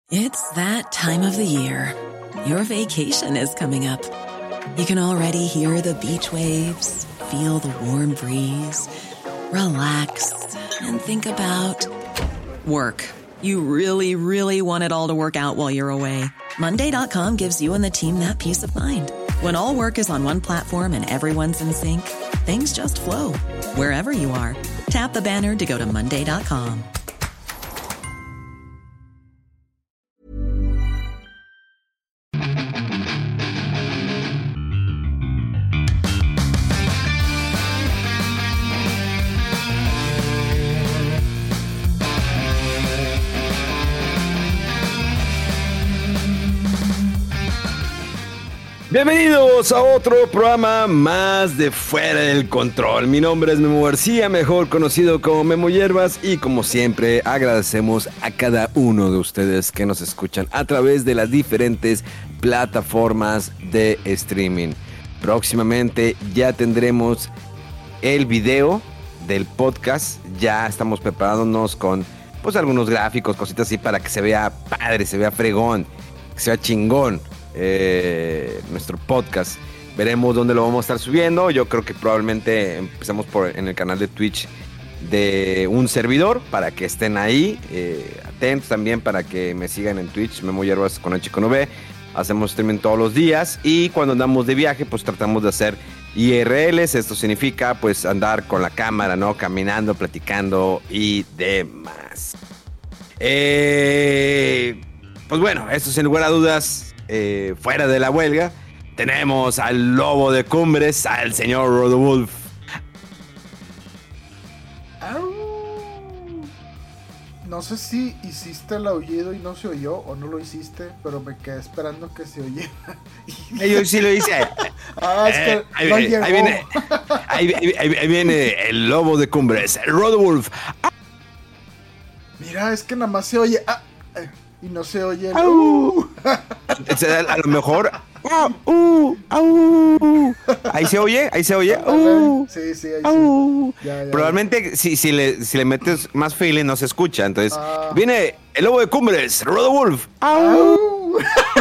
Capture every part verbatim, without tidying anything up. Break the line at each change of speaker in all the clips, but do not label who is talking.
It's that time of the year. Your vacation is coming up. You can already hear the beach waves, feel the warm breeze, relax, and think about work. You really, really want it all to work out while you're away. Monday dot com gives you and the team that peace of mind. When all work is on one platform and everyone's in sync, things just flow. Wherever you are, tap the banner to go to Monday dot com.
Bienvenidos a otro programa más de Fuera del Control. Mi nombre es Memo García, mejor conocido como Memo Hierbas, y como siempre agradecemos a cada uno de ustedes que nos escuchan a través de las diferentes plataformas de streaming. Próximamente ya tendremos el video del podcast, ya estamos preparándonos con pues algunos gráficos, cositas así para que se vea padre, se vea fregón, que se vea chingón. Eh, nuestro podcast. Veremos dónde lo vamos a estar subiendo. Yo creo que probablemente empecemos por en el canal de Twitch de un servidor para que estén ahí eh, atentos también, para que me sigan en Twitch, Memo Hierbas con H con V. Hacemos streaming todos los días y cuando andamos de viaje pues tratamos de hacer I R Ls. Esto significa pues andar con la cámara, ¿no? Caminando, platicando y demás. Eh, pues bueno, esto sin lugar a dudas. Eh, fuera de la huelga, tenemos al lobo de Cumbres, al señor Rodowulf.
No sé si hiciste el aullido y no se oyó, o no lo hiciste, pero me quedé esperando que se oyera.
Yo sí lo hice.
Ah, es que
eh, ahí,
no
ahí,
llegó.
ahí, viene, ahí, ahí, ahí viene el lobo de Cumbres, el Rodowulf.
Mira, es que nada más se oye. Ah, eh. Y no se oye el...
¡Au! A lo mejor... ¡Au! ¡Au! ¡Au! Ahí se oye, ahí se oye. ¡Au!
Sí, sí, ahí
¡Au!
sí. Ya, ya,
Probablemente si, si, le, si le metes más feeling no se escucha. Entonces
ah.
viene el lobo de Cumbres, Rodowulf. ¡Au!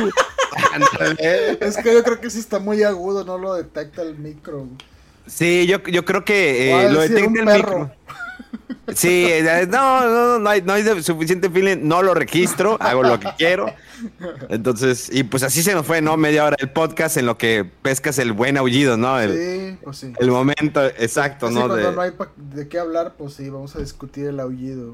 Es que yo creo que sí está muy agudo, no lo detecta el micro.
Sí, yo, yo creo que eh, lo detecta el micro. Sí, no, no, no hay, no hay suficiente feeling, no lo registro, hago lo que quiero. Entonces, y pues así se nos fue, ¿no? Media hora del podcast en lo que pescas el buen aullido, ¿no? El,
sí, pues sí.
El momento exacto,
sí,
¿no?
Cuando
de...
no hay pa- de qué hablar, pues sí, vamos a discutir el aullido.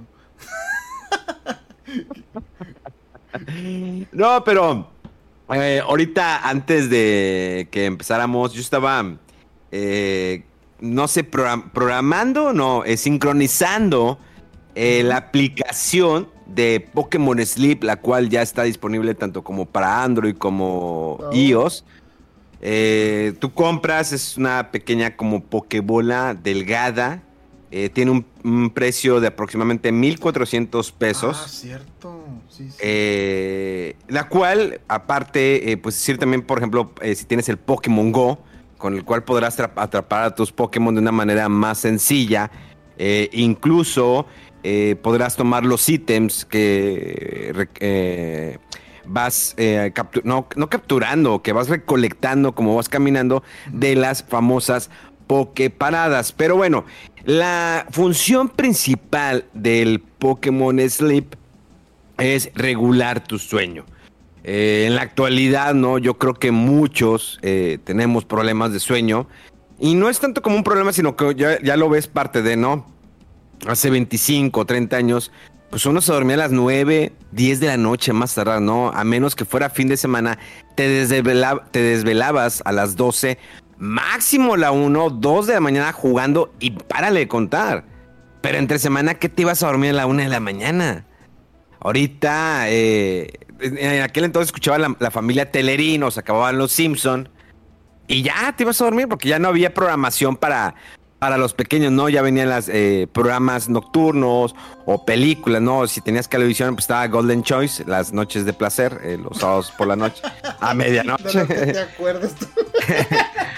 No, pero eh, ahorita antes de que empezáramos, yo estaba... Eh, no sé, program- programando, no, eh, sincronizando eh, la aplicación de Pokémon Sleep, la cual ya está disponible tanto como para Android como oh. iOS. Eh, tú compras, es una pequeña como Pokébola delgada, eh, tiene un, un precio de aproximadamente mil cuatrocientos pesos.
Ah, cierto. Sí, sí.
Eh, la cual, aparte, eh, pues decir también, por ejemplo, eh, si tienes el Pokémon Go, con el cual podrás atrapar a tus Pokémon de una manera más sencilla. Eh, incluso eh, podrás tomar los ítems que eh, vas eh, captu- no, no capturando, que vas recolectando como vas caminando de las famosas Poképaradas. Pero bueno, la función principal del Pokémon Sleep es regular tu sueño. Eh, en la actualidad, no, yo creo que muchos eh, tenemos problemas de sueño y no es tanto como un problema, sino que ya, ya lo ves parte de, ¿no? Hace veinticinco, treinta años, pues uno se dormía a las nueve, diez de la noche más tarde, ¿no? A menos que fuera fin de semana, te, desvelab- te desvelabas a las doce, máximo la una, dos de la mañana jugando y párale de contar. Pero entre semana, ¿qué te ibas a dormir a la una de la mañana? Ahorita, eh, en aquel entonces escuchaba la, la familia Telerín, o se acababan los Simpson y ya te ibas a dormir porque ya no había programación para, para los pequeños, ¿no? Ya venían los eh, programas nocturnos o películas, ¿no? Si tenías televisión, pues estaba Golden Choice, las noches de placer, eh, los sábados por la noche, a medianoche.
De lo que te acuerdas tú.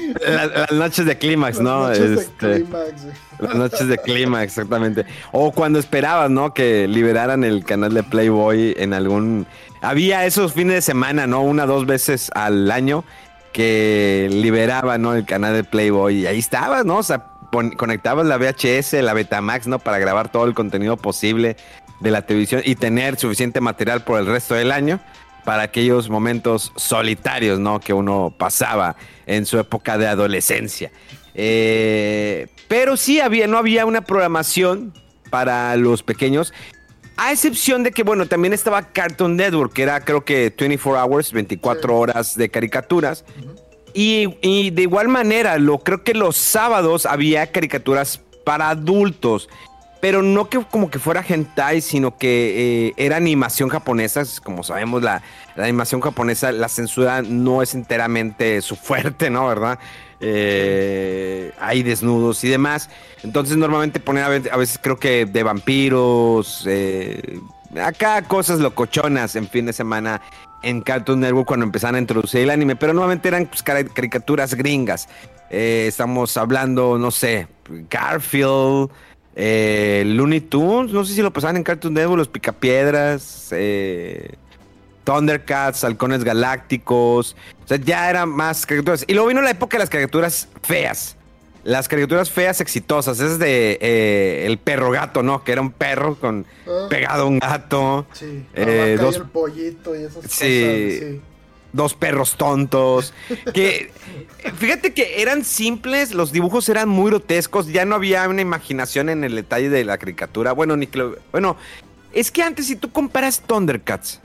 La- las noches de clímax,
Las
¿no?
noches de
Este,
clímax, güey.
las noches de clímax, exactamente. O cuando esperabas, ¿no? Que liberaran el canal de Playboy en algún... Había esos fines de semana, ¿no? Una, dos veces al año que liberaba, ¿no? El canal de Playboy. Y ahí estabas, ¿no? O sea, pon- conectabas la V H S, la Betamax, ¿no? Para grabar todo el contenido posible de la televisión y tener suficiente material por el resto del año para aquellos momentos solitarios, ¿no? Que uno pasaba en su época de adolescencia. Eh, pero sí había, no había una programación para los pequeños, a excepción de que, bueno, también estaba Cartoon Network, que era creo que veinticuatro hours, veinticuatro
Sí.
horas de caricaturas. Y, y de igual manera, lo, creo que los sábados había caricaturas para adultos, pero no que como que fuera hentai, sino que eh, era animación japonesa. Como sabemos, la, la animación japonesa, la censura no es enteramente su fuerte, ¿no? ¿Verdad? Eh, hay desnudos y demás. Entonces normalmente poner a veces, a veces creo que de vampiros, eh, acá cosas locochonas en fin de semana en Cartoon Network cuando empezaron a introducir el anime, pero nuevamente eran pues, cari- caricaturas gringas. Eh, estamos hablando, no sé, Garfield, eh, Looney Tunes, no sé si lo pasaban en Cartoon Network, los Picapiedras, eh, Thundercats, Halcones Galácticos. O sea, ya eran más caricaturas. Y luego vino la época de las caricaturas feas. Las caricaturas feas exitosas. Es de eh, El Perro Gato, ¿no? Que era un perro con
Ah.
pegado a un gato.
Sí, la
Eh,
vaca
dos,
y el pollito y esas
Sí.
cosas. Sí.
dos perros tontos. Que fíjate que eran simples, los dibujos eran muy grotescos. Ya no había una imaginación en el detalle de la caricatura. Bueno, ni que lo- bueno, es que antes, si tú comparas Thundercats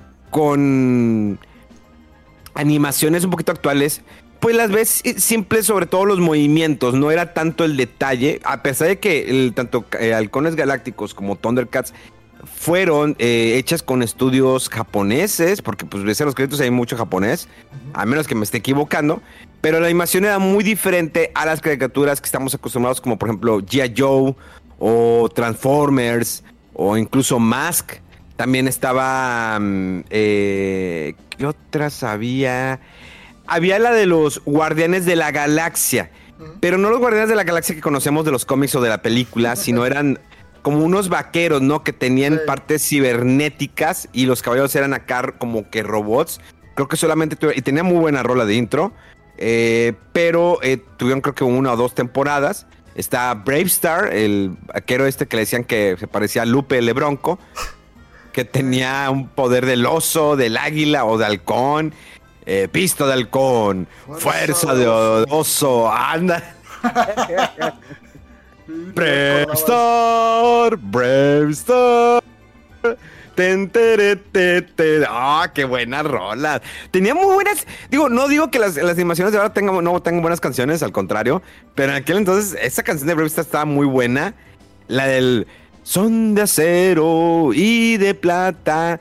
con animaciones un poquito actuales, pues las ves simples, sobre todo los movimientos, no era tanto el detalle, a pesar de que el, tanto eh, Halcones Galácticos como Thundercats fueron eh, hechas con estudios japoneses, porque pues ves en los créditos hay mucho japonés, a menos que me esté equivocando, pero la animación era muy diferente a las caricaturas que estamos acostumbrados, como por ejemplo G I. Joe o Transformers o incluso Mask. También estaba... mm, eh, ¿qué otras había? Había la de los Guardianes de la Galaxia. Pero no los Guardianes de la Galaxia que conocemos de los cómics o de la película, sino eran como unos vaqueros, ¿no? Que tenían
Sí.
partes cibernéticas y los caballeros eran acá como que robots. Creo que solamente... tuve- y tenía muy buena rola de intro. eh, pero eh, tuvieron creo que una o dos temporadas. Está Bravestar, el vaquero este que le decían que se parecía a Lupe Lebronco, que tenía un poder del oso, del águila o de halcón. Eh, pista de halcón,
Fuerza
fuerza
de
de
oso.
oso, anda.
Sí, te acordabas.
Bravestar, Bravestar. Ten, tere, te, te. Ah, qué buenas rolas. Tenía muy buenas. Digo, no digo que las, las animaciones de ahora tengan, no tengan buenas canciones, al contrario. Pero en aquel entonces, esa canción de Bravestar estaba muy buena. La del son de acero y de plata.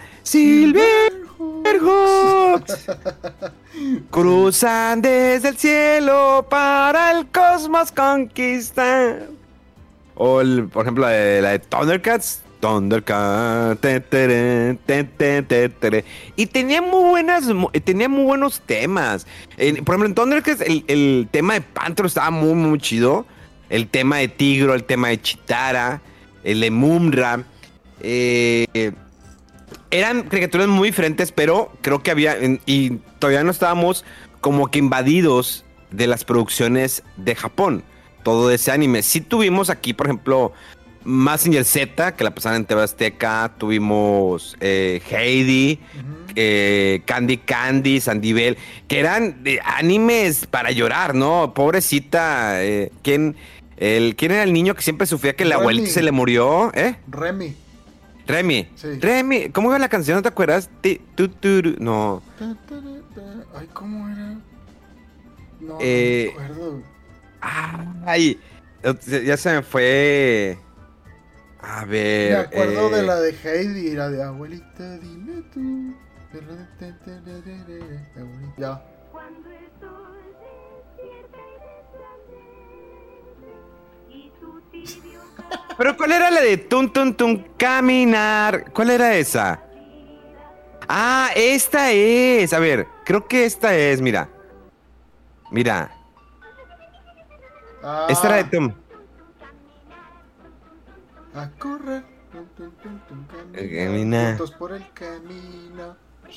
Silverhawks cruzan desde el cielo para el cosmos conquistar. O, el, por ejemplo, la de, la de Thundercats. Thundercats. Te, tere, te, te, te, tere. Y tenía muy buenas, mu- tenía muy buenos temas. En- por ejemplo, en Thundercats el, el tema de Pantro estaba muy, muy chido. El tema de Tigro, el tema de Chitara, el de Mumra. Eh, eran caricaturas muy diferentes, pero creo que había, en- y todavía no estábamos como que invadidos de las producciones de Japón, todo ese anime. Sí tuvimos aquí, por ejemplo, Mazinger Z, que la pasaban en T V Azteca, tuvimos eh, Heidi,
Ujú.
eh, Candy Candy, Sandy Bell, que eran eh, animes para llorar, ¿no? Pobrecita, eh, ¿quién, el, ¿quién era el niño que siempre sufría que la
Remy.
abuelita se le murió? ¿Eh?
Remy.
Remy.
Sí.
Remy, ¿cómo iba la canción? ¿No te acuerdas? Ti, tu, turu. No.
Ta, ta, ta, ta. Ay, ¿cómo era? No,
Eh,
no me acuerdo.
Ay, ya se me fue. A ver.
Me acuerdo
eh,
de la de Heidi y la de abuelita, dime tú. De la de te, te, re, re, re, abuelita. Ya.
Cuando el sol despierta y resplandece y tu tibio
Pero ¿cuál era la de Tun Tun Tun Caminar? ¿Cuál era esa? Ah, esta es. A ver, creo que esta es, mira. Mira.
Ah,
Esta era de Tom.
A correr. Tum, tum, tum, tum,
El
caminar,
caminar.
juntos por el camino.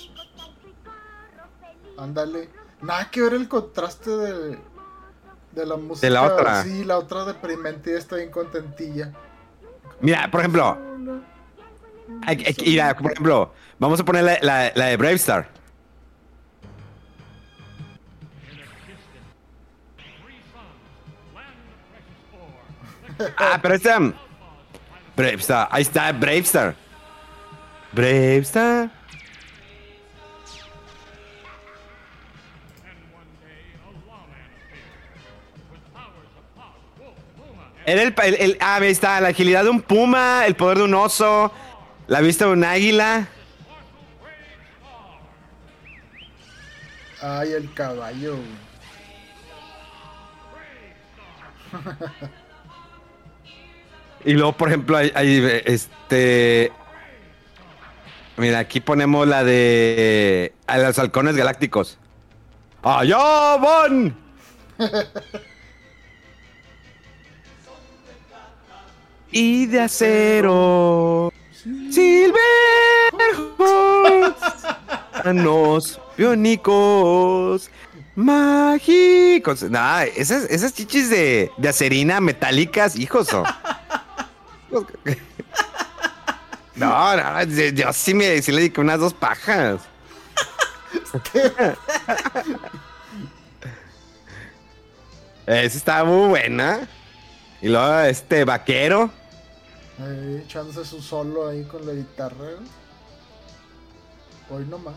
Ándale. Nada que ver el contraste de, de la música.
la otra.
Sí, la otra deprimente y está bien contentilla.
Mira, por ejemplo, hay- hay que ir a- por ejemplo, vamos a poner la, la- la de Brave Star. Ah, pero esta. Brave Star, ahí está, Brave Star. Brave Star. Era el, el, el- ah, ahí está, la agilidad de un puma, el poder de un oso, la vista de un águila.
Ay, el caballo. güey.
Y luego, por ejemplo, hay, hay, este. Mira, aquí ponemos la de. A los halcones galácticos. ¡Allá van! Y de acero. Silverhawks. Anos biónicos. Mágicos. Nah, esas, esas chichis de, de acerina metálicas, hijos. oh. No, no, yo, yo sí, me, sí le dediqué unas dos pajas. Esa estaba muy buena. Y luego este vaquero.
Eh, echándose su solo ahí con la guitarra. güey. Hoy nomás.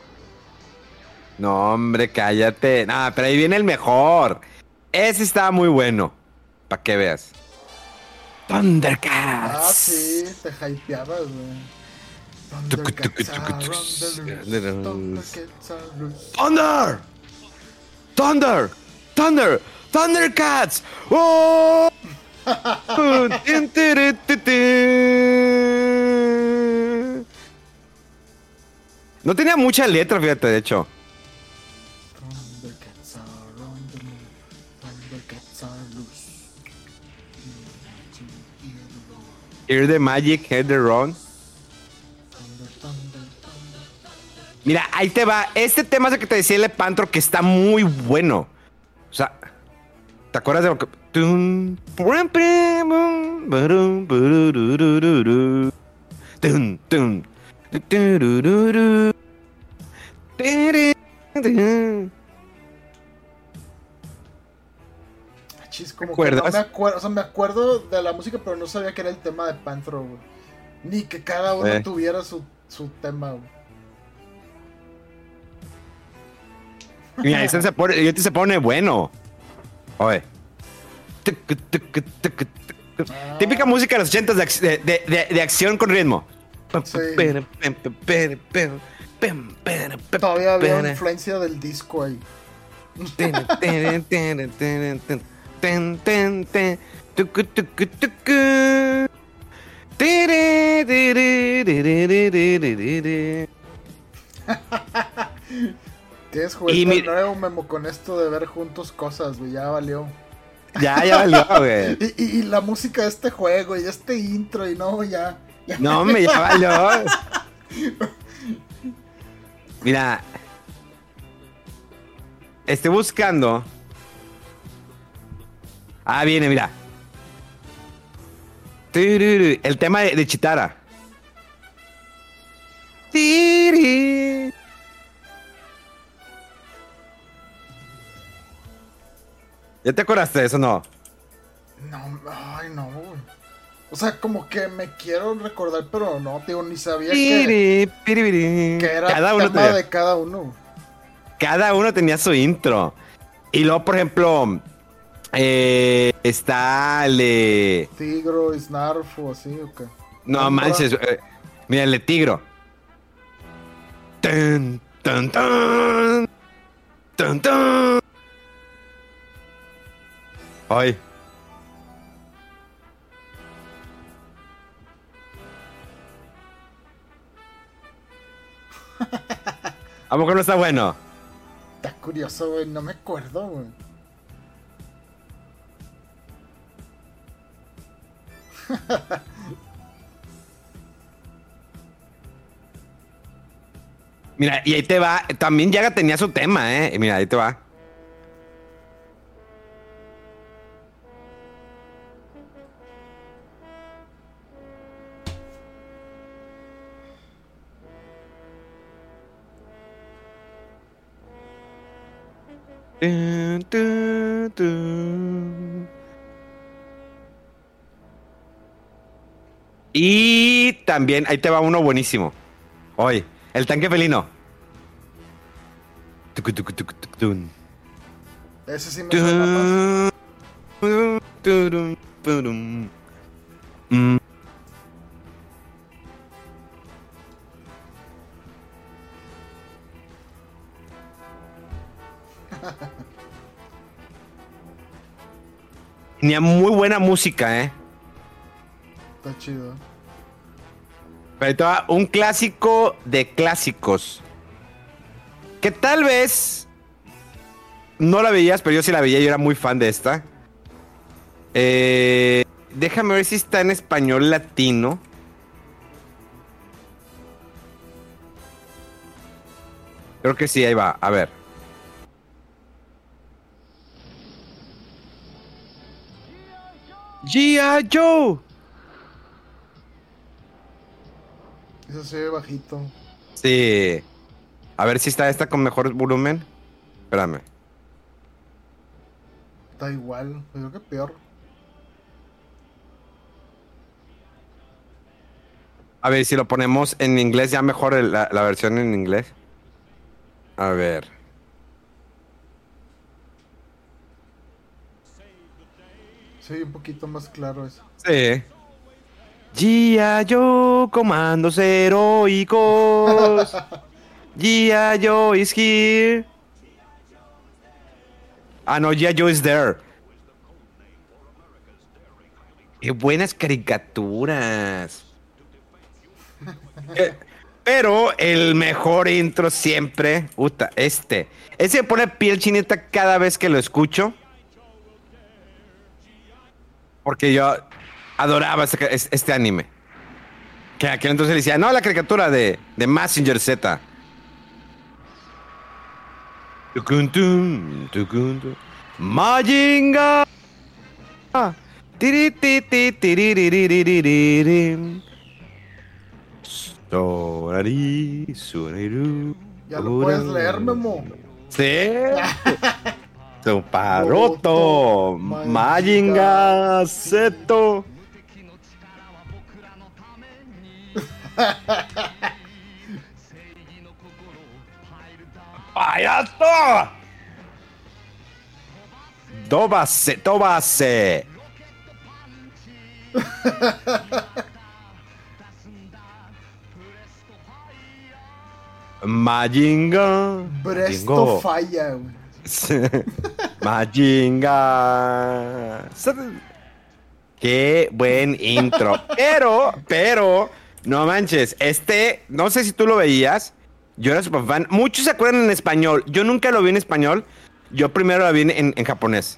No, hombre, cállate. No, pero ahí viene el mejor. Ese estaba muy bueno. Para que veas. Thundercats.
Ah, sí, te hypeabas, güey. Thundercats are on the loose. Thundercats are loose.
Thunder. Thunder. Thunder. Thundercats. ¡Oh! Tin, tiri, ti, ti. No tenía mucha letra, fíjate, de hecho.
Thundercats are on the move. Thundercats are loose.
Hear the magic, head the run.
Thunder, thunder, thunder.
Mira, ahí te va. Este tema es el que te decía el Lepantro, que está muy bueno. O sea, ¿te acuerdas de lo que... Tum, pum, pum, bum, barum, bururururu. Tum, tum, turururu. Tiri, tiri.
Ah, chis, como
¿Te
que no
acuerdas?
me acuerdo, o sea, me acuerdo de la música, pero no sabía que era el tema de Panthro, güey. Ni que cada uno
Eh.
tuviera su, su tema, güey.
Mira, ese se pone, y este se pone bueno. Oye. Tucu, tucu, tucu, tucu.
Ah.
Típica música de los ochentas de, ac- de, de, de- de acción con ritmo.
Sí. Todavía había influencia del disco ahí.
Tucu, tucu, tucu. Tiri, tiri, tiri, tiri, tiri.
Tienes
Y
juguete
mi-
nuevo, Memo, con esto de ver juntos cosas, güey. Ya valió.
Ya, ya valió, güey.
Y, y- y la música de este juego y este intro, y no, ya. ya.
No, hombre, ya valió. Mira. Estoy buscando. Ah, viene, mira. Tururu, el tema de, de Chitara. Tiri. ¿Ya te acordaste de eso, no?
No, ay, no, güey. O sea, como que me quiero recordar, pero no, digo, ni sabía que,
Tiri, piribiri.
que era
cada uno
tema
tenía,
de cada uno.
cada uno tenía su intro. Y luego, por ejemplo, eh, está el de...
Tigro, Snarf o así, o qué.
No
Umbra.
manches, eh, mira, el de Tigro. Tun, tun, tun. Tun, tun. Ay. ¿A poco no está bueno?
Está curioso, güey, no me acuerdo, güey.
Mira, y ahí te va. También Yaga tenía su tema, ¿eh? Mira, ahí te va. Tun, tun, tun. Y también, ahí te va uno buenísimo. Hoy, el tanque felino. Tucu, tucu, tucu, tucu, tun.
Ese sí me suena más.
Tun, turun, turun. Mm. Tenía muy buena música, ¿eh?
Está chido.
Pero ahí te va un clásico de clásicos. Que tal vez no la veías, pero yo sí la veía. Yo era muy fan de esta. Eh, déjame ver si está en español latino. Creo que sí, ahí va. A ver. G I. Joe.
Eso se ve bajito.
Sí. A ver si está esta con mejor volumen. Espérame.
Está igual. Creo que peor.
A ver si lo ponemos en inglés, ya mejor el- la, la versión en inglés. A ver.
Sí, un poquito más claro eso.
Sí. G I. Joe, comandos heroicos. G I. Joe is here. Ah, no, G I. Joe is there. Qué buenas caricaturas. Eh, Pero el mejor intro siempre, puta, este. Ese me pone piel chinita cada vez que lo escucho. Porque yo adoraba este, este anime. Que aquel entonces le decía, no, la caricatura de, de Mazinger Z. Tucuntun, tucuntun. Majinga. Tiri, ti, ti, tiriririririririm. Sorari, sorairu,
Ya lo puedes
orari.
leer, Memo.
Sí. Suparoto.
Boruto,
Majinga Zeto. ¡Payaso! Tobase, tobase. Majinga.
Bresto falla, güey.
Majinga. Qué buen intro. Pero, pero, no manches. Este, no sé si tú lo veías. Yo era super fan. Muchos se acuerdan en español. Yo nunca lo vi en español. Yo primero lo vi en, en japonés.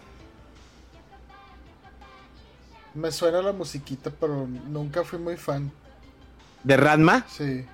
Me suena la musiquita, pero nunca fui muy fan.
¿De Ranma?
Sí.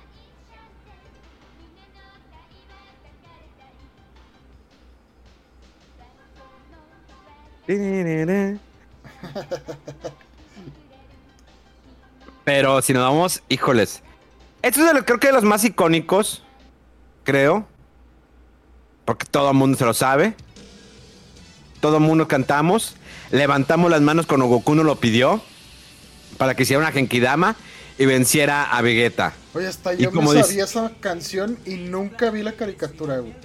Pero si nos vamos, híjoles. Esto es de lo, creo que de los más icónicos. Creo. Porque todo el mundo se lo sabe. Todo el mundo cantamos. Levantamos las manos cuando Goku nos lo pidió. Para que hiciera una Genkidama y venciera a Vegeta.
Oye, hasta
Y
yo me
como
sabía
dice-
esa canción y nunca vi la caricatura, güey.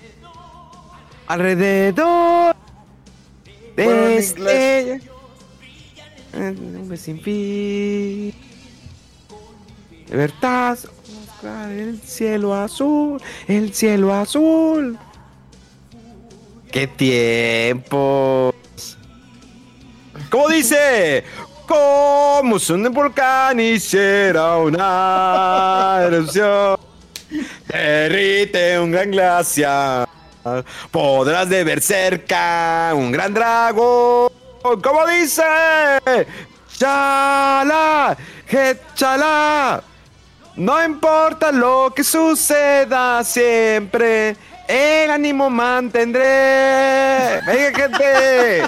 Alrededor de
Bueno, en
estrella.
inglés.
Nube sin fin. Libertad. El cielo azul. El cielo azul. ¡Qué tiempos! ¿Cómo dice? Como son de volcán hiciera una erupción. Derrite un gran glaciar. Podrás de ver cerca un gran dragón. ¿Cómo dice? Chala, chala. No importa lo que suceda siempre, el ánimo mantendré. Venga, gente.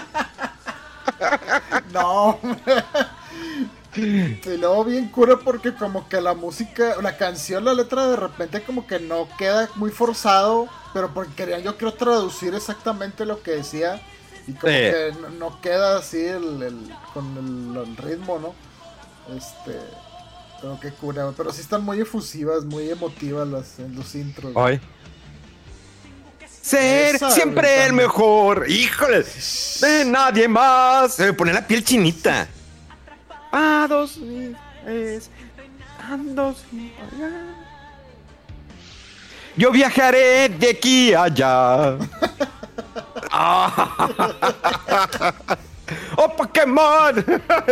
No, y luego bien cura porque como que la música, la canción, la letra de repente como que no queda muy forzado, pero porque quería yo creo traducir exactamente lo que decía y como
Sí.
que no, no queda así el, el- con el, el ritmo, ¿no? Este, pero qué cura, pero sí están muy efusivas, muy emotivas las, en los intros.
Hoy. Ser
Esa,
siempre
güey,
el
también.
mejor. Híjole. De nadie más. Se me pone la piel chinita. A dos es ando sin pagar. Yo viajaré de aquí a allá. Ah. ¡Oh, Pokémon!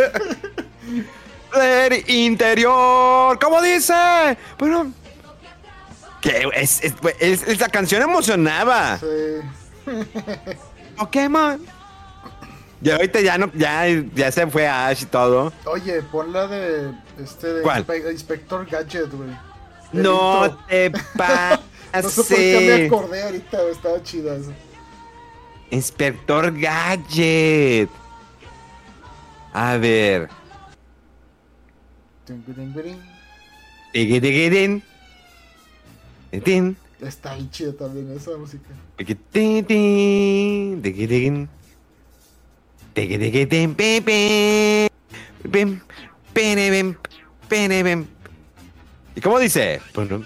Del interior. ¿Cómo dice? Bueno. Que es, es, es- es- la canción emocionaba.
Sí.
Pokémon. Y ahorita ya no, ya, ya se fue Ash y todo.
Oye, pon la de este de
¿Cuál?
Inspe- Inspector Gadget, güey. El
No
intro.
te
No sé por qué me
pases.
acordé ahorita, güey, estaba chida eso.
Inspector Gadget. A ver.
Tinguiringuirin.
Tiquitiquitín. Tiquitín.
Está bien chida también esa música.
Tiquitín. Tiquitiquín. Tiquitiquitín, pim, pim. Pim, pene, pim, pene, pim. ¿Y cómo dice? Bueno,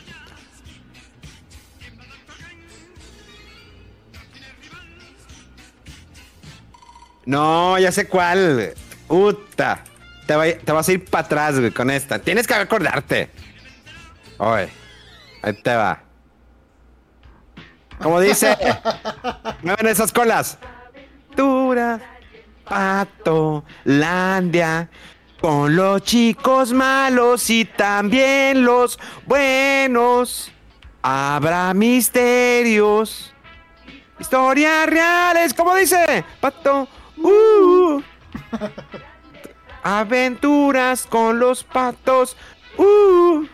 no, ya sé cuál. Uta. Te, va- te vas a ir para atrás, güey, con esta. Tienes que acordarte. Oye, ahí te va. Como dice, mueven esas colas. Dura, pato, landia, con los chicos malos y también los buenos. Habrá misterios, historias reales, como dice, pato. Uh, aventuras con los patos. Uh,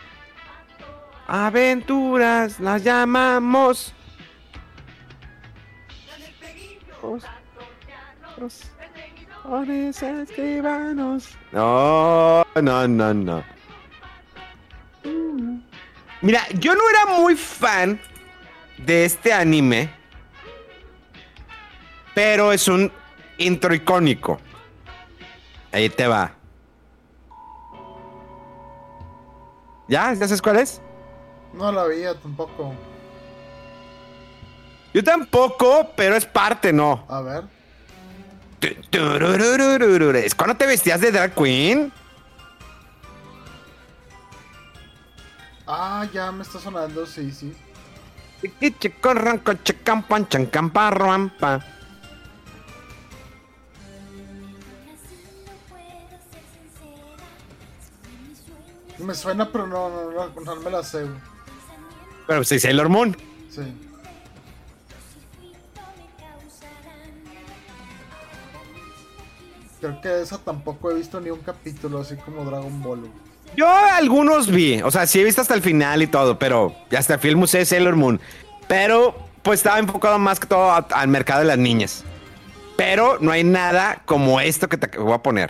aventuras las llamamos. Los, los, los escribanos. No, no, no, no. Mira, yo no era muy fan de este anime, pero es un intro icónico. Ahí te va. ¿Ya? ¿Ya sabes cuál es?
No la veía tampoco.
Yo tampoco, pero es parte, ¿no?
A ver.
Tu- tururururururu. ¿Es cuando te vestías de drag queen?
Ah, ya me está sonando, sí, sí.
Chicorranco, chicampan, chancamparrampa.
Me suena, pero no, no, no, no me la sé, güey.
Pero sí, Sailor Moon.
Sí. Creo que de esa tampoco he visto ni un capítulo, así como Dragon Ball, güey.
Yo algunos vi, o sea, sí he visto hasta el final y todo, pero ya hasta el museo de Sailor Moon. Pero, pues estaba enfocado más que todo a- al mercado de las niñas. Pero no hay nada como esto que te voy a poner.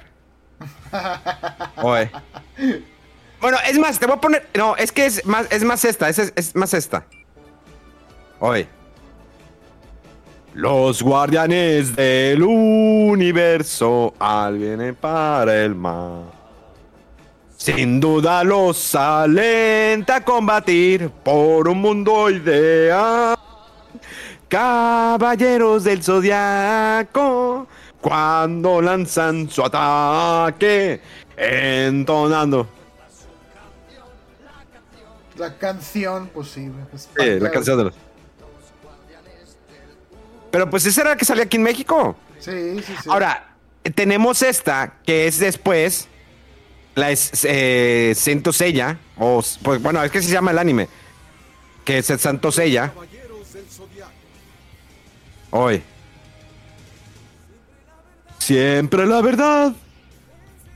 Oye. Bueno, es más, te voy a poner. No, es que es más, es más esta, es, es más esta. Oye. Los guardianes del universo al vienen para el mar. Sin duda los alenta a combatir por un mundo ideal. Caballeros del zodiaco, cuando lanzan su ataque, entonando.
La canción, pues sí, güey, es
Sí, la
Pantera.
canción de los. Pero pues esa era la que salía aquí en México.
Sí, sí, sí.
Ahora, tenemos esta que es después. La es eh, Santo Seiya. O, pues bueno, es que se llama el anime. Que es el Santo Seiya. Hoy. Siempre la verdad.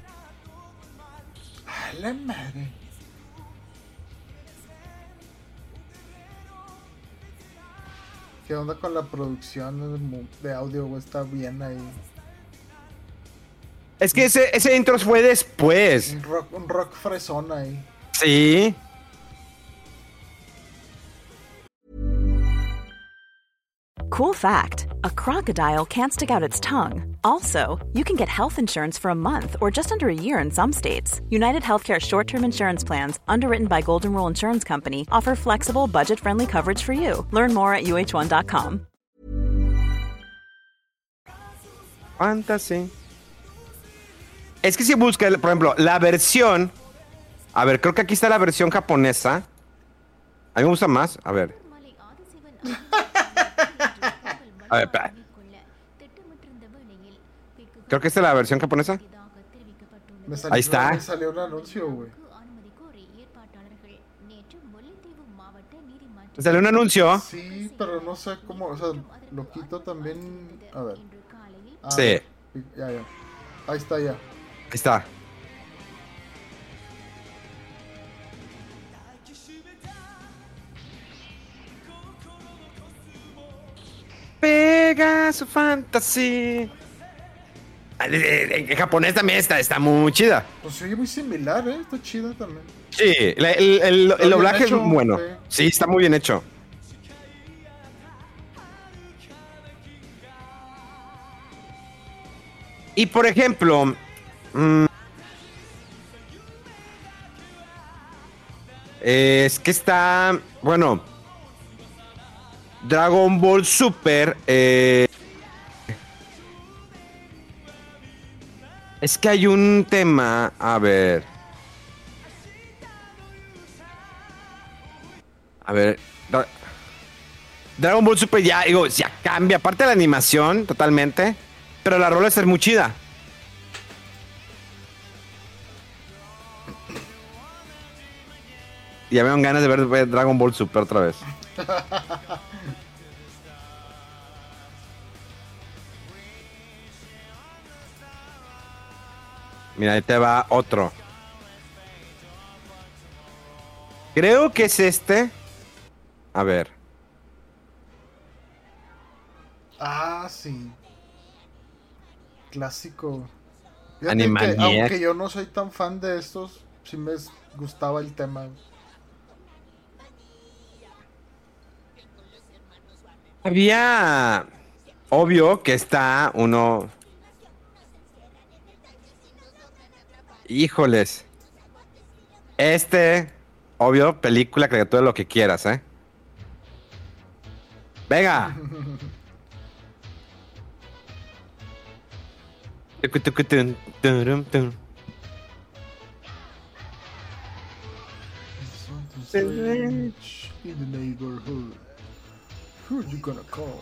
la madre. ¿Qué onda con la producción de audio, güey? Está bien ahí.
Es que ese, ese intro fue después.
Un rock, un rock fresón ahí.
Sí.
Cool fact, a crocodile can't stick out its tongue. Also, you can get health insurance for a month or just under a year in some states. United Healthcare short-term insurance plans, underwritten by Golden Rule Insurance Company, offer flexible, budget-friendly coverage for you. Learn more at U H one dot com.
Fantasy. Es que si busca, por ejemplo, la versión... A ver, creo que aquí está la versión japonesa. A mí me gusta más. A ver. A ver, espera. Creo que esta es la versión japonesa.
Me salió,
Ahí está.
Me salió un anuncio, güey.
¿Te salió un anuncio?
Sí, pero no sé cómo, o sea, lo quito también. A ver. Ah,
Sí.
Ya, ya. Ahí está, ya.
Ahí está. Pegasus Fantasy. En japonés también está, está muy chida.
Pues sí, muy similar, ¿eh? Está chida también.
Sí, el, el, el, el doblaje es
hecho,
bueno.
sí.
Sí, está muy bien hecho. Y por ejemplo, mmm, es que está, bueno, Dragon Ball Super. Eh, es que hay un tema, a ver. A ver, Dra- Dragon Ball Super ya, digo, ya cambia, aparte de la animación totalmente, pero la rola es muy chida. Ya me dan ganas de ver, ver Dragon Ball Super otra vez. Mira, ahí te va otro. Creo que es este. A ver.
Ah, sí. Clásico. Fíjate que,
Animaniacs.
aunque yo no soy tan fan de estos, sí me gustaba el tema.
Había... Obvio que está uno... Híjoles. Este... Obvio, película, criatura, lo que quieras, ¿eh? Venga.
In the neighborhood. Who you gonna call?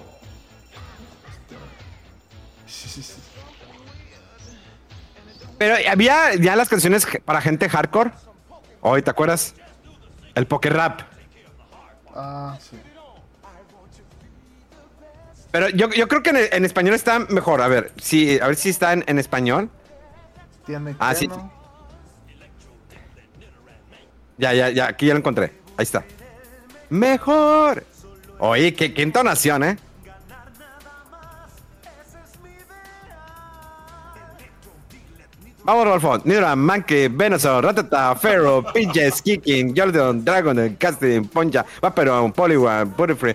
Pero había ya las canciones para gente hardcore. Hoy, ¿te acuerdas? El poker rap.
Ah, sí.
Pero yo, yo creo que en, en español está mejor. A ver, si, a ver si está en, en español.
Tiene
Ah,
que,
sí.
¿no?
Ya, ya, ya, aquí ya lo encontré. Ahí está. Mejor. Oye, qué, qué entonación, ¿eh? Vamos, Rolfo. Nidra, Monkey, Venusaur, Ratata, Pharaoh, Pinches, Kicking, Jordan, Dragon, Casting, Poncha, Vaperon, Poliwag, Butterfree.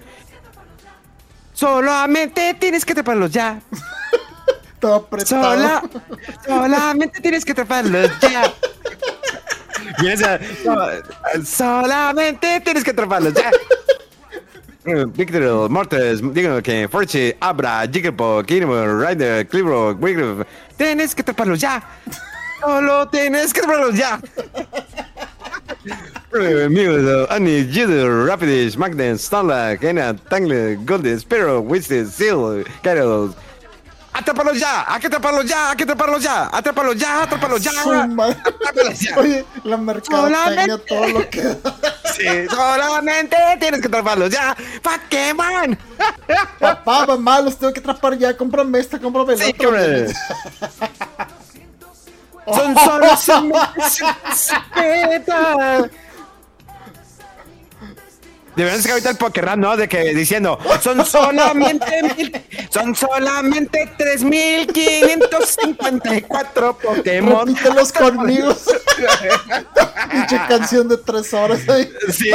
Solamente tienes que taparlos ya.
Todo apretado.
Sola, solamente tienes que taparlos ya. Y esa, so- solamente tienes que atraparlos ya. Victor, Mortis, digo que Forchi, Abra, Jigglypuff, Kinemon, Rider, Clibro, Wigglypuff. Tienes que atraparlos ya. Solo tienes que atraparlos ya. Mew, Annie, Jitter, Rapidish, Magnet, Snorlax, Ena, Tangle, Golden, Sparrow, Whistle, Seal, Gyarados. ¡Atrápalos ya! ¡Hay que atraparlos ya! ¡Hay que atraparlos ya! ¡Atrápalos ya! ¡Atrápalos ya!
Su madre.
¡Atrápalos ya!
Oye, la mercadotecnia,
Solamente-
todo lo que da.
Sí, solamente tienes que atraparlos ya. ¡Pokémon!
Papá, mamá, los tengo que atrapar ya. Cómprame esta, cómprame la
Sí,
otra.
hombre. Son solo cincuenta. Deberían sacar ahorita el Pokerrap, ¿no? De que diciendo, son solamente mil, son solamente tres mil quinientos cincuenta y cuatro Pokémon.
Repítelos conmigo. Pinche canción de tres horas ahí.
Sí.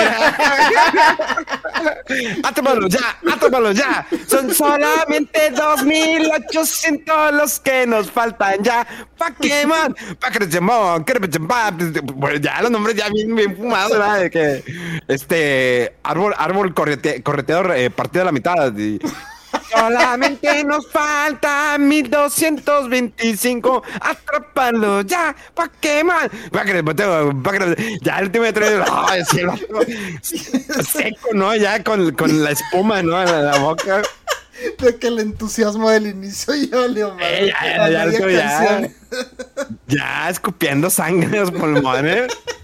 Atrápalo ya, atrápalo ya. Son solamente dos mil ochocientos los que nos faltan ya. Pokémon, Pokémon, bueno, ya los nombres ya bien, bien fumados, ¿verdad? De que, este, árbol, árbol correte, correteador eh, partido a la mitad. Y, solamente nos falta mil doscientos veinticinco. Atrápalo ya, Pokémon. Pokémon, ya el último de tres. Ay, sí, el otro, seco, ¿no? Ya con, con la espuma, ¿no? En la boca.
De que el entusiasmo del inicio ya valió mal.
Eh, ya, ya, ya, ya, ya, escupiendo sangre en los pulmones.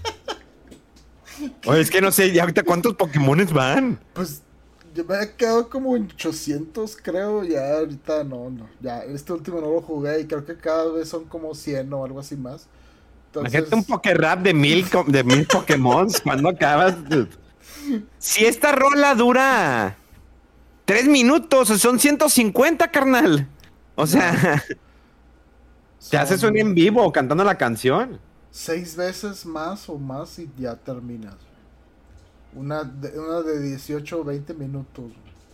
Oye, es que no sé, ya ahorita cuántos Pokémones van.
Pues yo me he quedado como en ochocientos, creo. Ya ahorita no, no. Ya este último no lo jugué y creo que cada vez son como cien o algo así más. Entonces...
Imagínate un Pokérap de mil, de mil Pokémon. ¿Cuándo acabas? Si esta rola dura tres minutos, son ciento cincuenta, carnal. O sea, te haces un en vivo cantando la canción.
Seis veces más o más y ya terminas. Una de, una de dieciocho o veinte minutos.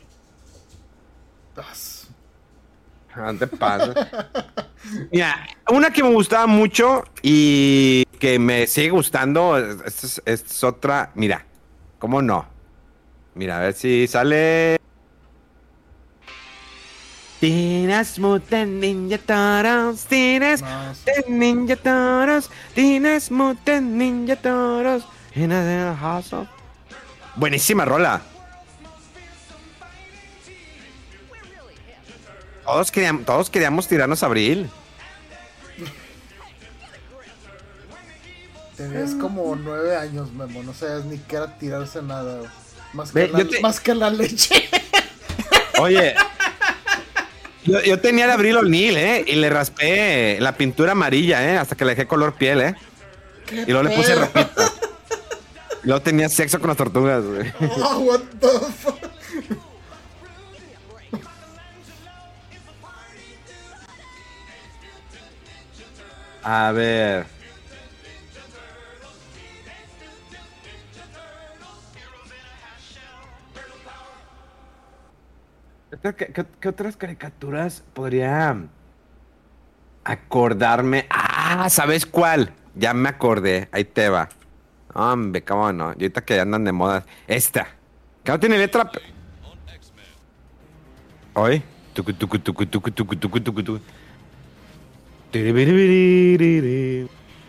As.
No te pases. Mira, una que me gustaba mucho y que me sigue gustando, esta es, esta es otra. Mira, ¿cómo no? Mira, a ver si sale. Teenage Mutant Ninja Turtles, Teenage Mutant Ninja Turtles, Teenage Mutant Ninja Turtles, in a house of... Buenísima rola. Todos queríamos, todos queríamos tirarnos a Abril.
Tenías como nueve años, Memo, no sabías ni qué era tirarse nada. Más que,
Ve,
la,
te...
más que la leche.
Oye... Yo, yo tenía el Abril O'Neil, ¿eh? Y le raspé la pintura amarilla, ¿eh? Hasta que le dejé color piel, ¿eh? Y luego le puse ropita. Y luego tenía sexo con las tortugas, güey.
Oh, what the fuck.
A ver. ¿Qué, qué, ¿Qué otras caricaturas podría acordarme? Ah, ¿sabes cuál? Ya me acordé. Ahí te va. Hombre, cómo no. Y ahorita que andan de moda. Esta. Que no tiene letra. Hoy. Tucu, tucu, tucu, tucu, tucu, tucu, tucu, tucu. Tiribiribiribiri.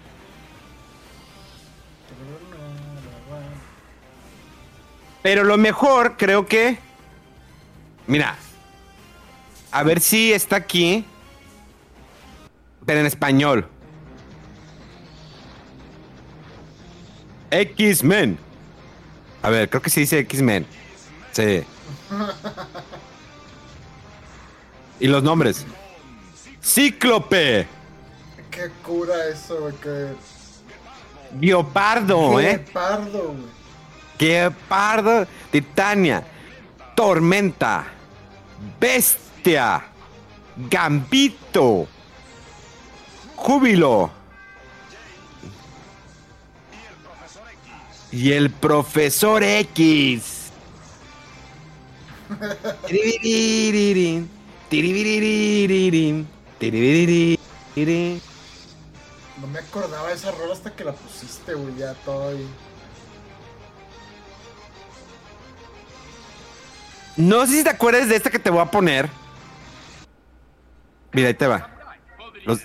Pero lo mejor, creo que... Mira. A ver si está aquí. Pero en español. X-Men. A ver, creo que se dice X-Men. Sí. Y los nombres. Cíclope.
Qué cura eso, güey. Que...
Guiopardo, ¿eh?
Guepardo, güey.
Guepardo. Titania. Tormenta. Bestia. Gambito. Júbilo. Y el profesor X. Tiribiriririn, tiribiriririn, tiribiriririn.
No me acordaba de esa rola hasta que la pusiste, güey. Ya todo ahí.
No sé si te acuerdas de esta que te voy a poner. Mira, ahí te va. Los...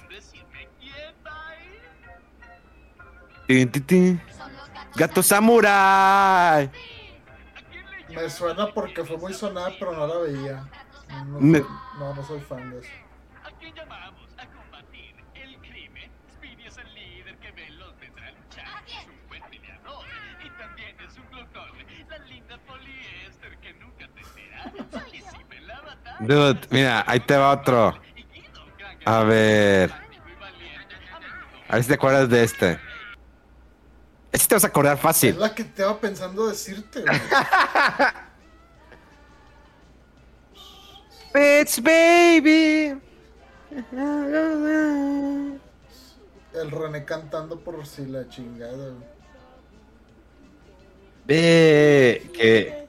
Tin, tin, tin. Gato Samurai.
Me suena porque fue muy sonada, pero no la veía. No,
Me...
soy, no, no soy fan de eso.
Aquí llamamos a combatir el crimen. Speedy es el líder que veloz vendrá a luchar. Es un buen peleador y también es un glotón. La linda poliéster que nunca te enteras. Participa en la batalla.
Dude, mira, ahí te va otro. A ver. A ver si te acuerdas de este. Este te vas a acordar
Es
fácil.
la que te estaba pensando decirte, güey.
It's baby.
El René cantando por si la chingada, güey.
Ve que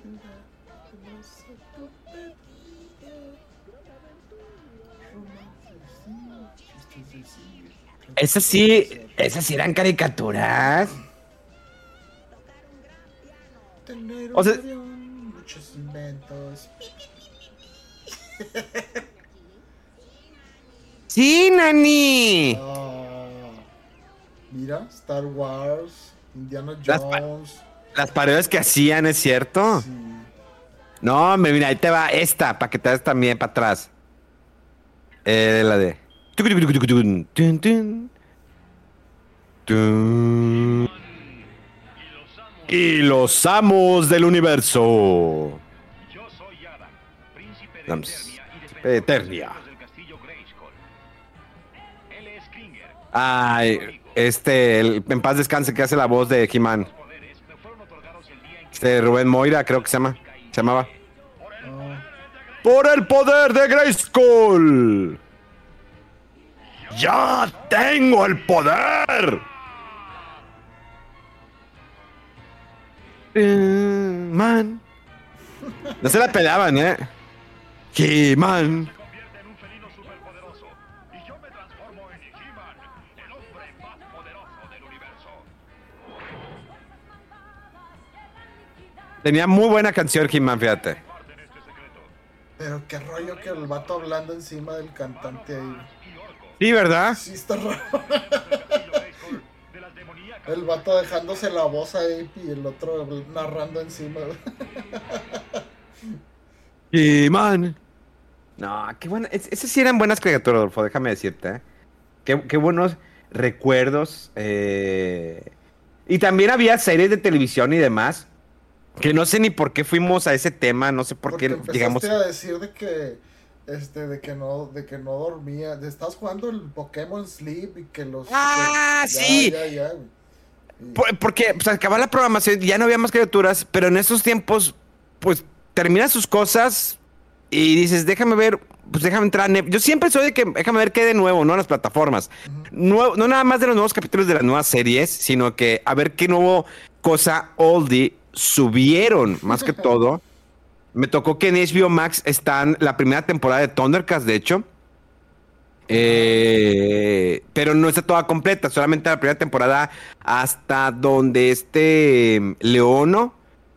esas sí, esas sí eran caricaturas.
Tener
O sea-
un avión, muchos inventos.
Sí, Nani.
Ah, mira, Star Wars, Indiana
Las pa-
Jones.
Las parodias que hacían, ¿es cierto?
Sí.
No, hombre, mira, ahí te va esta, para que te des también para atrás. Eh, la de. Tun, tun. Tun. Y los amos del universo.
Yo soy Adam, príncipe de
Dams-
Eternia y defensor
de Eternia.
de los del castillo Grayskull. Él es Kringer.
Ay, este, el- en paz descanse, que hace la voz de He-Man.
Los poderes me fueron otorgados el día en que
Este, Rubén Moira, creo que se llama. Se llamaba.
Ah,
¡Por el poder de Grayskull! ¡Ya tengo el poder! He-Man. No se la pelaban, ¿eh? He-Man.
convierte en un felino superpoderoso. Y yo me transformo en He-Man, el hombre más poderoso del universo.
Tenía muy buena canción He-Man, fíjate.
Comparten este secreto.
pero qué rollo que el vato hablando encima del cantante ahí.
Sí, ¿verdad?
Sí, está raro.
El castillo Grayskull de las demoníacas.
El vato dejándose la voz ahí y el otro narrando encima.
He-Man. No, qué bueno. Es- esas sí eran buenas caricaturas, Adolfo, déjame decirte. ¿eh? Qué, qué buenos recuerdos. eh. Y también había series de televisión y demás. Que no sé ni por qué fuimos a ese tema, no sé por
Porque
qué
empezaste
llegamos.
a decir de que este de que no de que no dormía, de estás jugando el Pokémon Sleep y que los
¡Ah,
que- ya,
sí!
ya, ya, güey. Y-
Por- Porque pues, acababa la programación, ya no había más criaturas, pero en esos tiempos, pues terminas sus cosas y dices, déjame ver, pues déjame entrar. a Net- Yo siempre soy de que déjame ver qué hay de nuevo, ¿no? En las plataformas. Nuevo- no nada más de los nuevos capítulos de las nuevas series, sino que a ver qué nuevo cosa oldie subieron, más que todo. Me tocó que en H B O Max están la primera temporada de Thundercats, de hecho. Eh, pero no está toda completa, solamente la primera temporada hasta donde este Leono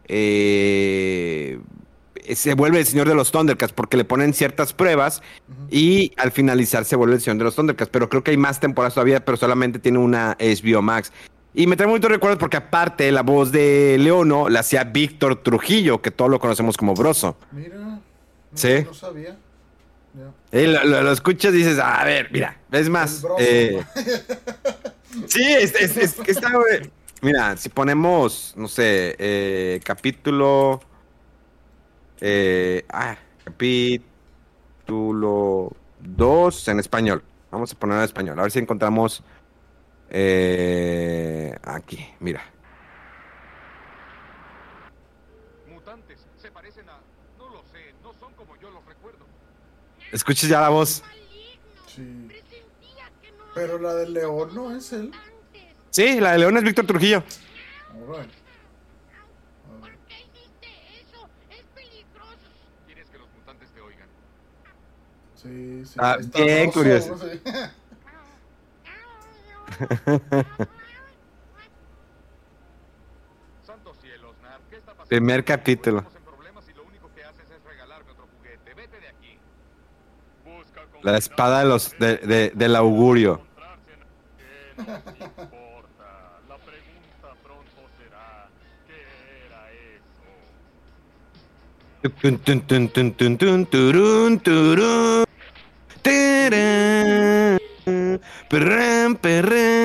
eh, se vuelve el señor de los Thundercats porque le ponen ciertas pruebas y al finalizar se vuelve el señor de los Thundercats. Pero creo que hay más temporadas todavía, pero solamente tiene una H B O Max. Y me trae muchos recuerdos porque aparte la voz de Leono la hacía Víctor Trujillo, que todos lo conocemos como Broso.
Mira, no,
Sí.
no sabía. Ya.
Eh, lo, lo- lo escuchas y dices, a ver, mira, es más.
El Broso.
eh, sí, es, es, es que está, güey. Mira, si ponemos, no sé, eh, capítulo. Eh, ah, capítulo dos en español. Vamos a poner en español, a ver si encontramos. eh, aquí, mira.
Mutantes, se parecen a... No lo sé, no son como yo los recuerdo.
Escuchas ya la voz.
Sí. Pero la de León no es él.
Sí, la de León es Víctor Trujillo.
Alright.
¿Quieres que los mutantes te oigan?
Sí, sí.
Ah,
está
bien
Broso,
curioso.
sí.
Santos cielos, Nar, ¿qué está pasando?
Primer capítulo.
Estamos en problemas y lo único que haces es regalarme otro juguete. Vete de aquí. Busca
La espada de los, de, de- del augurio.
encontrarse en- ¿Qué nos importa? La pregunta pronto será, ¿qué era eso?
Tun, tun, tun, tun, tun, tun, turun, turun. Tarán. Perrán, perrán.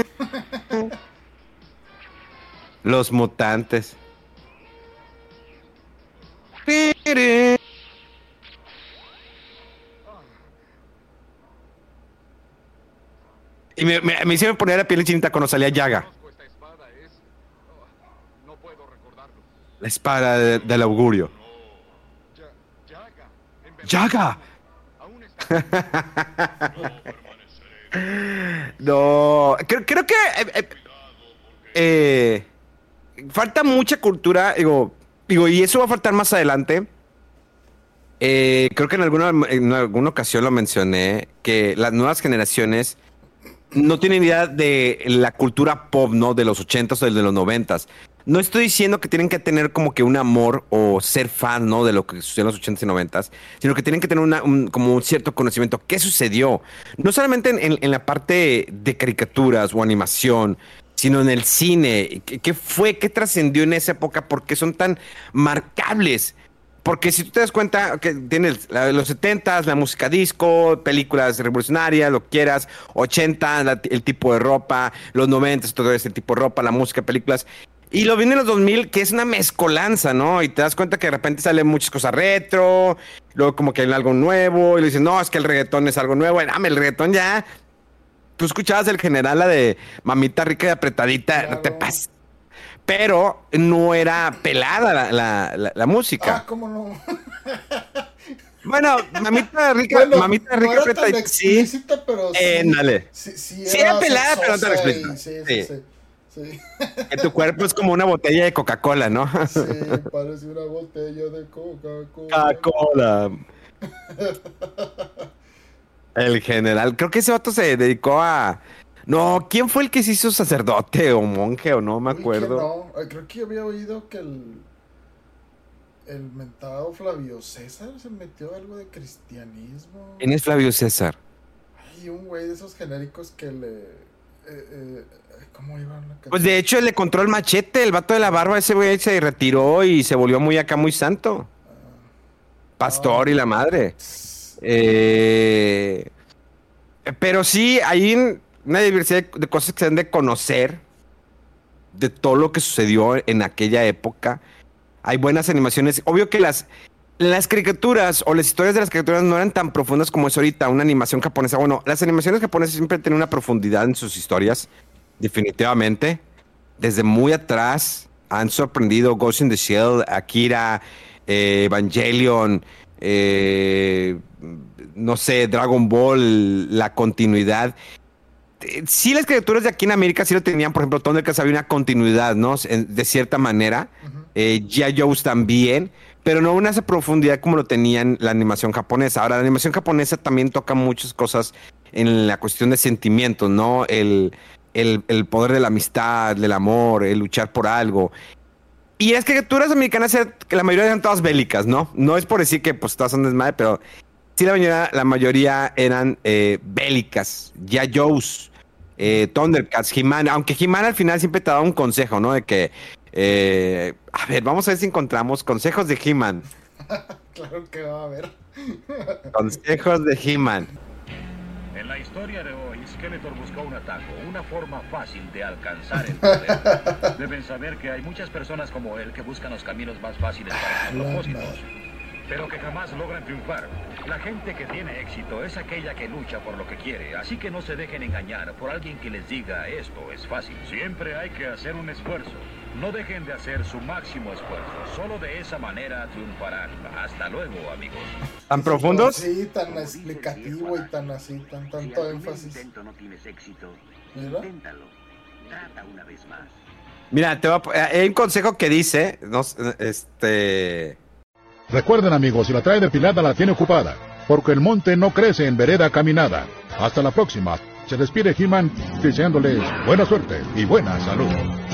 Los mutantes. Tarán. Y me, me, me hicieron poner la piel chinita cuando salía Yaga.
Esta espada es... oh, no puedo recordarlo.
La espada de- del augurio.
Ya, Yaga. En verdad,
¡Yaga!
aún está...
No, creo, creo que eh, eh, eh, falta mucha cultura, digo, digo, y eso va a faltar más adelante. Eh, creo que en alguna, en alguna ocasión lo mencioné, que las nuevas generaciones no tienen idea de la cultura pop, ¿no? De los ochentas o de los noventas. No estoy diciendo que tienen que tener como que un amor o ser fan, ¿no? De lo que sucedió en los ochentas y noventas, sino que tienen que tener una, un, como un cierto conocimiento. ¿Qué sucedió? No solamente en, en- en la parte de caricaturas o animación, sino en el cine. ¿Qué, qué fue? ¿Qué trascendió en esa época? ¿Por qué son tan marcables? Porque si tú te das cuenta que tienes la- los setentas, la música disco, películas revolucionarias, lo que quieras, ochenta, la- el tipo de ropa, los noventas, todo ese tipo de ropa, la música, películas. Y lo viene en los dos mil, que es una mezcolanza, ¿no? Y te das cuenta que de repente salen muchas cosas retro, luego como que hay algo nuevo, y le dicen, no, es que el reggaetón es algo nuevo. Y, dame, el reggaetón ya. Tú escuchabas el general, la de mamita rica y apretadita, no te
Claro.
pases. Pero no era pelada la, la- la- la música.
Ah, ¿cómo no?
Bueno, mamita rica,
Bueno,
mamita
no
rica
era tan
apretadita, sí.
explícita, pero sí.
Eh, dale.
Sí, sí,
Sí era pelada, pero no tan
sexosa y-
explícita.
Sí,
Sí.
sí, sí. Sí,
Que tu cuerpo es como una botella de Coca-Cola, ¿no?
sí, parece una botella de Coca-Cola.
Coca-Cola. El general. Creo que ese vato se dedicó a. No, ¿quién fue el que se hizo sacerdote o monje o no me
Uy, que
acuerdo?
no. Ay, creo que yo había oído que el. El mentado Flavio César se metió algo de cristianismo.
¿Quién es Flavio César?
Ay, un güey de esos genéricos que le. Eh, eh, ¿Cómo iba la canción?
Pues de hecho le encontró el machete, el vato de la barba, ese güey se retiró y se volvió muy acá, muy santo. Pastor y la madre. Eh, pero sí, hay una diversidad de- de cosas que se han de conocer de todo lo que sucedió en aquella época. Hay buenas animaciones. Obvio que las, las caricaturas o las historias de las caricaturas no eran tan profundas como es ahorita una animación japonesa. Bueno, las animaciones japonesas siempre tienen una profundidad en sus historias, definitivamente. Desde muy atrás han sorprendido Ghost in the Shell, Akira, eh, Evangelion, eh, no sé, Dragon Ball, la continuidad. Eh, Sí, las criaturas de aquí en América sí lo tenían, por ejemplo, Thundercats había una continuidad, ¿no? En- De cierta manera. Eh, G I. Joe's también, pero no una esa profundidad como lo tenían la animación japonesa. Ahora, la animación japonesa también toca muchas cosas en la cuestión de sentimientos, ¿no? El, el, el poder de la amistad, del amor, el luchar por algo. Y las criaturas americanas, eh, que la mayoría eran todas bélicas, ¿no? No es por decir que pues todas son desmadre, pero sí la mayoría, la mayoría eran eh, bélicas. G I. Joe's, eh, Thundercats, He-Man, aunque He-Man al final siempre te daba un consejo, ¿no? De que, eh, a ver, vamos a ver si encontramos consejos de He-Man.
Claro que va a haber.
Consejos de He-Man.
En la historia de hoy, Skeletor buscó un atajo, una forma fácil de alcanzar el poder. Deben saber que hay muchas personas como él que buscan los caminos más fáciles para sus propósitos, pero que jamás logran triunfar. La gente que tiene éxito es aquella que lucha por lo que quiere, así que no se dejen engañar por alguien que les diga esto es fácil. Siempre hay que hacer un esfuerzo. No dejen de hacer su máximo esfuerzo. Solo de esa manera triunfarán. Hasta luego, amigos.
¿Tan profundos?
Sí, tan explicativo y tan así, tan tanto énfasis.
intento no tienes éxito,
Mira.
inténtalo. Trata una vez más.
Mira, te voy a po- eh, hay un consejo que dice, no sé, este...
Recuerden, amigos, si la trae depilada la tiene ocupada, porque el monte no crece en vereda caminada. Hasta la próxima. Se despide He-Man deseándoles buena suerte y buena salud.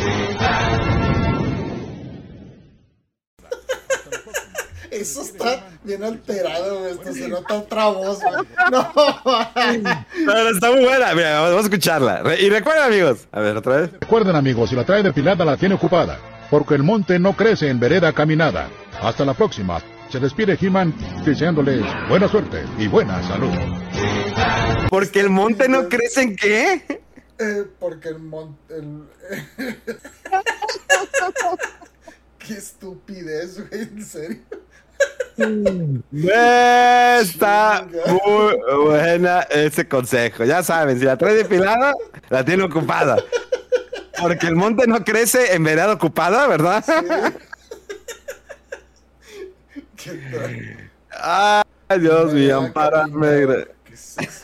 Eso está bien alterado, güey. Esto se nota otra voz, güey. No.
Pero está muy buena, mira, vamos a escucharla. Re- y recuerden, amigos, a ver, otra vez.
Recuerden, amigos, si la trae depilada la tiene ocupada, porque el monte no crece en vereda caminada. Hasta la próxima. Se despide He-Man deseándoles buena suerte y buena salud.
Porque el monte no crece en qué.
Eh, porque el mon... El... Qué estupidez, güey, en serio.
Está muy buena ese consejo. Ya saben, si la trae depilada, la tiene ocupada. Porque el monte no crece en vereda ocupada, ¿verdad?
¿Qué tal?
Ay, Dios mío, ampárame.
¿Qué es eso?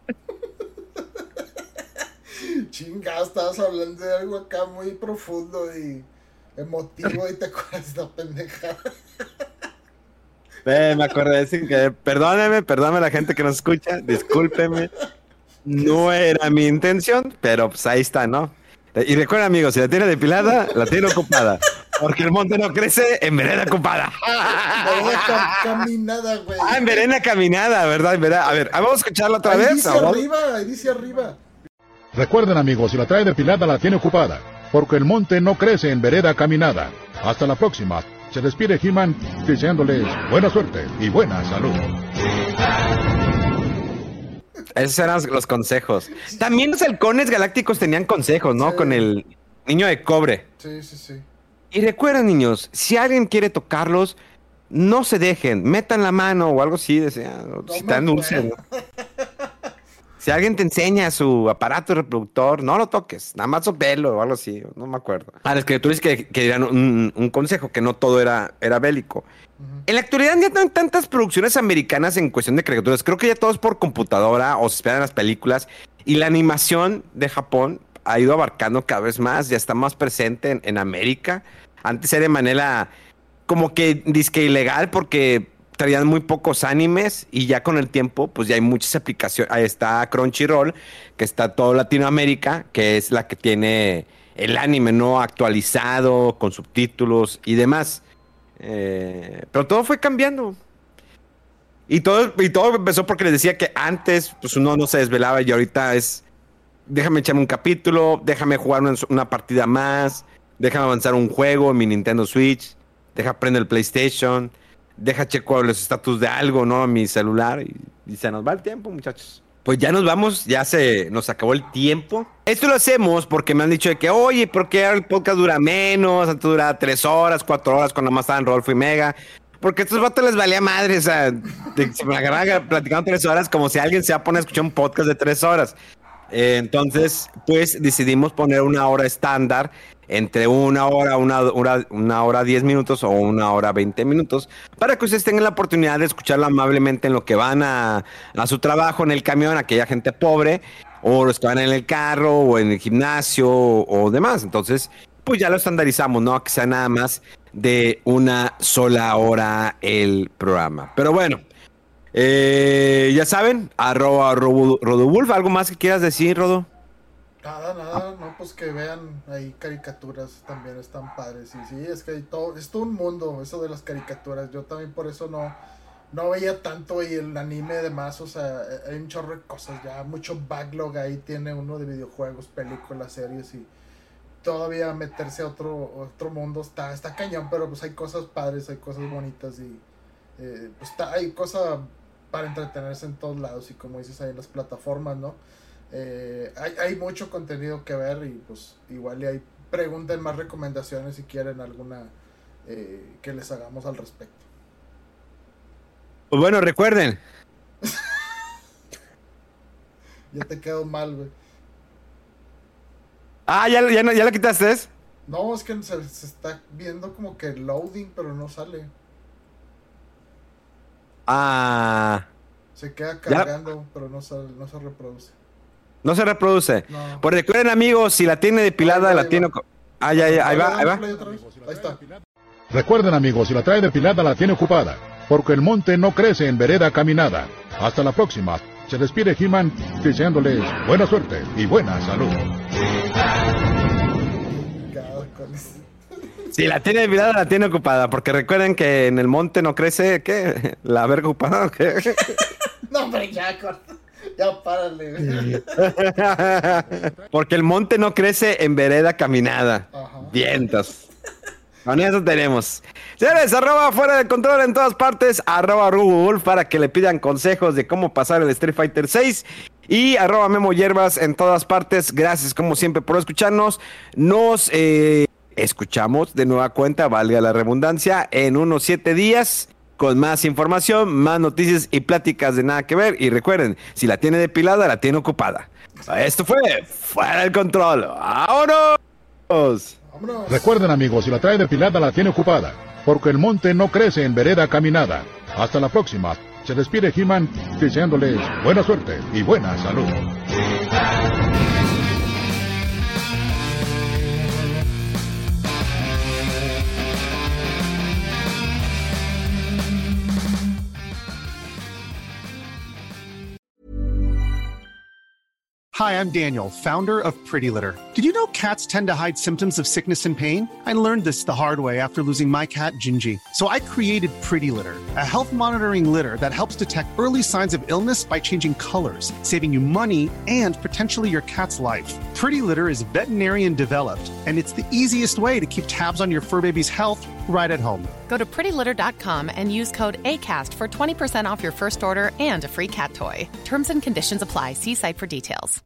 Chinga, estabas hablando de algo acá muy profundo y emotivo y te acuerdas de esta pendejada.
Eh, me acordé sin que perdóneme, perdóneme a la gente que nos escucha, discúlpeme. No era mi intención, pero pues ahí está, ¿no? Y recuerden, amigos, si la tiene depilada, la tiene ocupada. Porque el monte no crece en vereda ocupada.
Vereda cam caminada, güey.
Ah, en vereda caminada, ¿verdad? En vereda. A ver, vamos a escucharla otra
ahí
vez.
Dice
¿o?
arriba, ahí dice arriba.
Recuerden, amigos, si la trae depilada la tiene ocupada, porque el monte no crece en vereda caminada. Hasta la próxima. Se despide He-Man deseándoles buena suerte y buena salud.
Esos eran los consejos. También los halcones galácticos tenían consejos, ¿no? Sí. Con el niño de cobre.
Sí, sí, sí.
Y recuerden, niños, si alguien quiere tocarlos, no se dejen, metan la mano o algo así, desea, no si están dulces, ¿no? Si alguien te enseña su aparato reproductor, no lo toques, nada más sopelo o algo así, no me acuerdo. A las criaturas que, que dieran un, un consejo, que no todo era, era bélico. Uh-huh. En la actualidad ya no hay tantas producciones americanas en cuestión de criaturas, creo que ya todo es por computadora o se esperan las películas, y la animación de Japón ha ido abarcando cada vez más, ya está más presente en, en América. Antes era de manera como que disque ilegal porque traían muy pocos animes y ya con el tiempo pues ya hay muchas aplicaciones. Ahí está Crunchyroll, que está todo Latinoamérica, que es la que tiene el anime no actualizado, con subtítulos y demás. Eh, pero todo fue cambiando. Y todo, y todo empezó porque les decía que antes pues uno no se desvelaba y ahorita es déjame echarme un capítulo, déjame jugar una, una partida más, déjame avanzar un juego en mi Nintendo Switch, deja prender el PlayStation, deja checo los estatus de algo, ¿no? En mi celular y, y se nos va el tiempo, muchachos. Pues ya nos vamos, ya se nos acabó el tiempo. Esto lo hacemos porque me han dicho de que, oye, ¿por qué el podcast dura menos? Antes duraba tres horas, cuatro horas cuando más estaban Rodolfo y Mega. Porque a estos vatos les valía madre, o sea, de, se me agarraban platicando tres horas como si alguien se va a poner a escuchar un podcast de tres horas. Eh, entonces, pues decidimos poner una hora estándar entre una hora, una, una, una hora diez minutos o una hora veinte minutos para que ustedes tengan la oportunidad de escucharlo amablemente en lo que van a, a su trabajo, en el camión, aquella gente pobre, o los que van en el carro, o en el gimnasio, o, o demás. Entonces, pues ya lo estandarizamos, ¿no? Que sea nada más de una sola hora el programa. Pero bueno. Eh, ya saben, arroba Rodowulf, ¿algo más que quieras decir, Rodo?
Nada, nada, no, pues que vean ahí caricaturas, también están padres, y sí, es que hay todo, es todo un mundo eso de las caricaturas, yo también por eso no, no veía tanto y el anime además, o sea, hay un chorro de cosas ya, mucho backlog ahí tiene uno de videojuegos, películas, series y todavía meterse a otro, otro mundo está, está cañón, pero pues hay cosas padres, hay cosas bonitas y eh, pues está, hay cosas para entretenerse en todos lados y como dices ahí en las plataformas, ¿no? Eh, hay, hay mucho contenido que ver y pues igual y hay pregunten más recomendaciones si quieren alguna eh, que les hagamos al respecto.
Pues bueno, recuerden.
Ya te quedó mal, güey.
Ah, ¿ya, ya, ya la quitaste?
No, es que se, se está viendo como que loading, pero no sale.
Ah.
Se queda cargando, ¿ya? Pero no, sale, no se reproduce.
No se reproduce.
No.
Pues recuerden, amigos, si la tiene depilada, la tiene... Ah, ya, ya, ahí va, ahí va.
Ahí está.
Recuerden, amigos, si la trae depilada, la tiene ocupada, porque el monte no crece en vereda caminada. Hasta la próxima. Se despide He-Man deseándoles buena suerte y buena salud.
Si la tiene depilada, la tiene ocupada, porque recuerden que en el monte no crece, ¿qué? ¿La verga ocupada? ¿Qué?
No, hombre, ya, corta. Ya párale, güey.
Porque el monte no crece en vereda caminada.
Ajá.
Vientos. Con eso tenemos. Señores, arroba fuera de control en todas partes, arroba Rubulf para que le pidan consejos de cómo pasar el Street Fighter seis y arroba Memo Hierbas en todas partes. Gracias como siempre por escucharnos. Nos eh, escuchamos de nueva cuenta, valga la redundancia, en unos siete días. con más información, más noticias y pláticas de nada que ver. Y recuerden, si la tiene depilada, la tiene ocupada. Esto fue Fuera del Control. ¡Vámonos!
Vámonos.
Recuerden, amigos, si la trae depilada, la tiene ocupada, porque el monte no crece en vereda caminada. Hasta la próxima. Se despide He-Man deseándoles buena suerte y buena salud.
Hi, I'm Daniel, founder of Pretty Litter. Did you know cats tend to hide symptoms of sickness and pain? I learned this the hard way after losing my cat, Gingy. So I created Pretty Litter, a health monitoring litter that helps detect early signs of illness by changing colors, saving you money and potentially your cat's life. Pretty Litter is veterinarian developed, and it's the easiest way to keep tabs on your fur baby's health right at home.
Go to pretty litter dot com and use code ACAST for twenty percent off your first order and a free cat toy. Terms and conditions apply. See site for details.